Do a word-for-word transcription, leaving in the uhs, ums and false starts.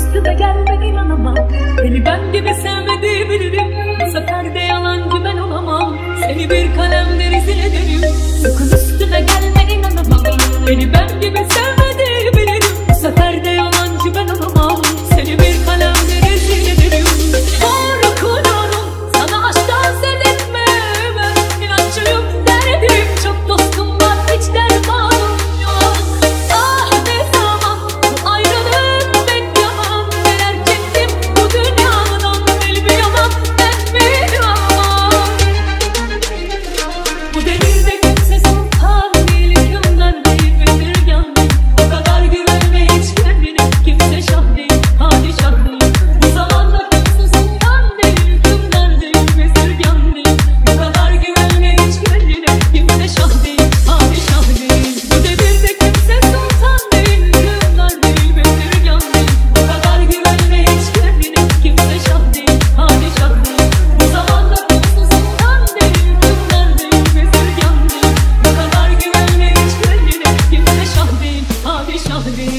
üstüme gelme inanamam. Beni ben gibi sevmediği bilirim. Bu sefer de yalancı ben olamam. Seni bir kalemde rezil ederim. Sakın üstüme gelme inanamam. Beni ben gibi sevmediği bilirim. Bu sefer de yalancı ben olamam. Seni bir kalemde rezil ederim. Korkuyorum sana aşktan sevdirme. Ben inatçıyım derdim. Çok dostum var hiç dermanım yok. Ah ne zaman bu ayrılık beklemem. Neler çektim bu dünyadan bilmiyorum. Ben bilmiyorum. Bu devirde kimse sultan değil, hükümdar değil, bezirgan değil. O kadar güvenme hiç kendine. Kimse şah değil, padişah değil. Bu zamanda kimse sultan değil, hükümdar değil, bezirgan değil. Bu kadar güvenme hiç kendine. Kimse şah değil, padişah değil. Bu devirde kimse sultan değil, hükümdar değil, bezirgan değil. Bu kadar güvenme hiç kendine. Kimse şah değil, padişah değil. Bu zamanda kimse sultan değil, hükümdar değil, bezirgan değil. Bu kadar güvenme hiç kendine. Kimse şah değil, padişah değil.